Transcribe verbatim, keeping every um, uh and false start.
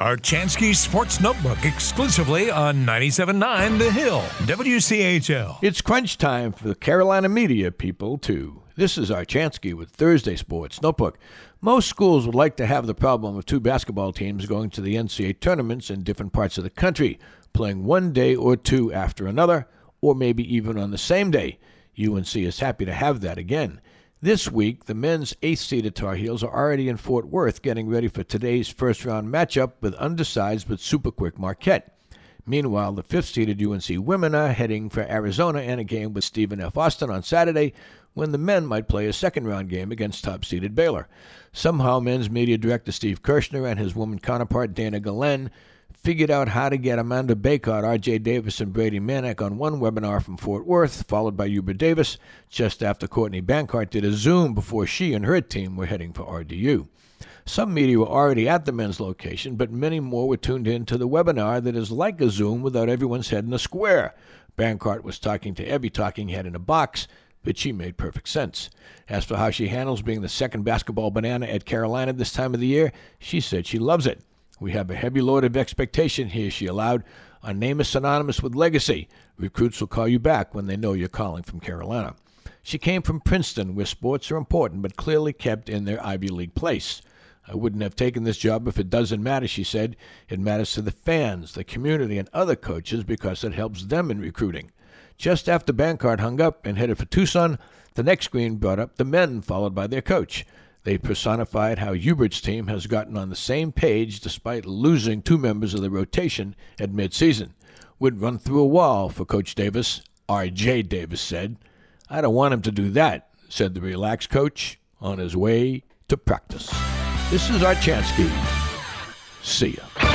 Archansky Sports Notebook exclusively on ninety-seven point nine The Hill, W C H L. It's crunch time for the Carolina media people, too. This is Archansky with Thursday Sports Notebook. Most schools would like to have the problem of two basketball teams going to the N C double A tournaments in different parts of the country, playing one day or two after another, or maybe even on the same day. U N C is happy to have that again. This week, the men's eighth-seeded Tar Heels are already in Fort Worth getting ready for today's first-round matchup with undersized but super-quick Marquette. Meanwhile, the fifth-seeded U N C women are heading for Arizona and a game with Stephen F. Austin on Saturday, when the men might play a second-round game against top-seeded Baylor. Somehow, men's media director Steve Kirshner and his woman counterpart Dana Galen figured out how to get Amanda Baycott, R J Davis, and Brady Manek on one webinar from Fort Worth, followed by Hubert Davis, just after Courtney Bancart did a Zoom before she and her team were heading for R D U. Some media were already at the men's location, but many more were tuned in to the webinar that is like a Zoom without everyone's head in a square. Bancart was talking to every talking head in a box, but she made perfect sense. As for how she handles being the second basketball banana at Carolina this time of the year, she said she loves it. We have a heavy load of expectation here, she allowed. Our name is synonymous with legacy. Recruits will call you back when they know you're calling from Carolina. She came from Princeton, where sports are important, but clearly kept in their Ivy League place. I wouldn't have taken this job if it doesn't matter, she said. It matters to the fans, the community, and other coaches because it helps them in recruiting. Just after Bancart hung up and headed for Tucson, the next screen brought up the men, followed by their coach. They personified how Hubert's team has gotten on the same page despite losing two members of the rotation at midseason. Would run through a wall for Coach Davis, R J Davis said. I don't want him to do that, said the relaxed coach on his way to practice. This is Archansky. See ya.